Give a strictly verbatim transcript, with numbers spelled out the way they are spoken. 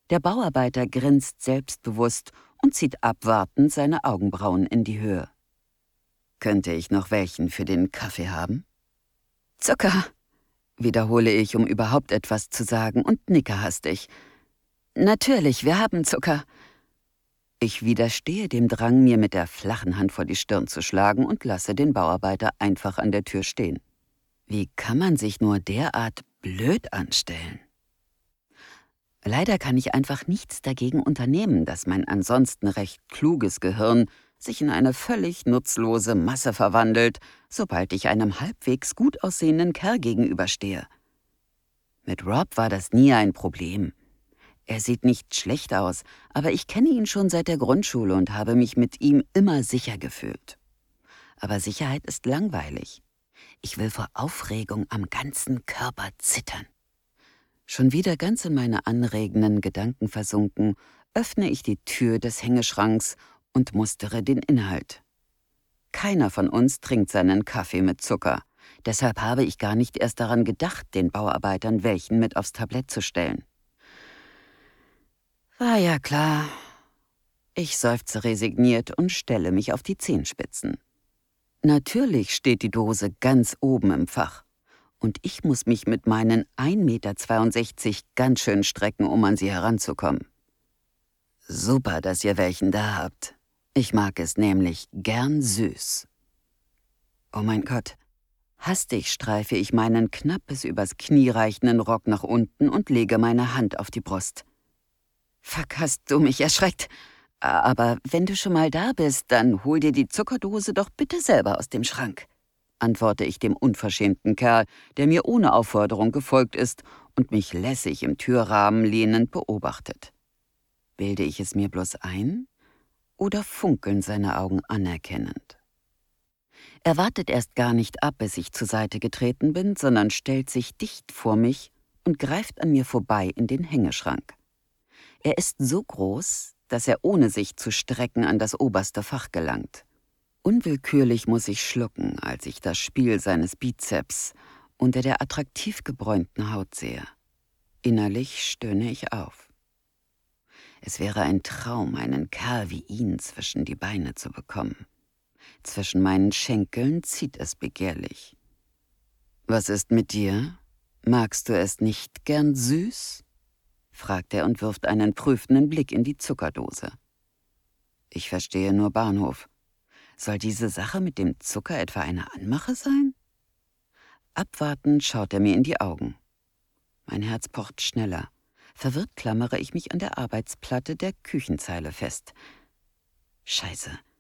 Der Bauarbeiter grinst selbstbewusst und zieht abwartend seine Augenbrauen in die Höhe. »Könnte ich noch welchen für den Kaffee haben?« »Zucker«, wiederhole ich, um überhaupt etwas zu sagen, und nicke hastig. »Natürlich, wir haben Zucker.« Ich widerstehe dem Drang, mir mit der flachen Hand vor die Stirn zu schlagen, und lasse den Bauarbeiter einfach an der Tür stehen. Wie kann man sich nur derart blöd anstellen? Leider kann ich einfach nichts dagegen unternehmen, dass mein ansonsten recht kluges Gehirn sich in eine völlig nutzlose Masse verwandelt, sobald ich einem halbwegs gut aussehenden Kerl gegenüberstehe. Mit Rob war das nie ein Problem. Er sieht nicht schlecht aus, aber ich kenne ihn schon seit der Grundschule und habe mich mit ihm immer sicher gefühlt. Aber Sicherheit ist langweilig. Ich will vor Aufregung am ganzen Körper zittern. Schon wieder ganz in meine anregenden Gedanken versunken, öffne ich die Tür des Hängeschranks und mustere den Inhalt. Keiner von uns trinkt seinen Kaffee mit Zucker. Deshalb habe ich gar nicht erst daran gedacht, den Bauarbeitern welchen mit aufs Tablett zu stellen. War ja klar. Ich seufze resigniert und stelle mich auf die Zehenspitzen. Natürlich steht die Dose ganz oben im Fach. Und ich muss mich mit meinen ein Meter zweiundsechzig ganz schön strecken, um an sie heranzukommen. Super, dass ihr welchen da habt. Ich mag es nämlich gern süß. Oh mein Gott. Hastig streife ich meinen knapp bis übers Knie reichenden Rock nach unten und lege meine Hand auf die Brust. Fuck, hast du mich erschreckt? Aber wenn du schon mal da bist, dann hol dir die Zuckerdose doch bitte selber aus dem Schrank, antworte ich dem unverschämten Kerl, der mir ohne Aufforderung gefolgt ist und mich lässig im Türrahmen lehnend beobachtet. Bilde ich es mir bloß ein oder funkeln seine Augen anerkennend? Er wartet erst gar nicht ab, bis ich zur Seite getreten bin, sondern stellt sich dicht vor mich und greift an mir vorbei in den Hängeschrank. Er ist so groß, dass er ohne sich zu strecken an das oberste Fach gelangt. Unwillkürlich muss ich schlucken, als ich das Spiel seines Bizeps unter der attraktiv gebräunten Haut sehe. Innerlich stöhne ich auf. Es wäre ein Traum, einen Kerl wie ihn zwischen die Beine zu bekommen. Zwischen meinen Schenkeln zieht es begehrlich. »Was ist mit dir? Magst du es nicht gern süß?« fragt er und wirft einen prüfenden Blick in die Zuckerdose. Ich verstehe nur Bahnhof. Soll diese Sache mit dem Zucker etwa eine Anmache sein? Abwartend schaut er mir in die Augen. Mein Herz pocht schneller. Verwirrt klammere ich mich an der Arbeitsplatte der Küchenzeile fest. Scheiße,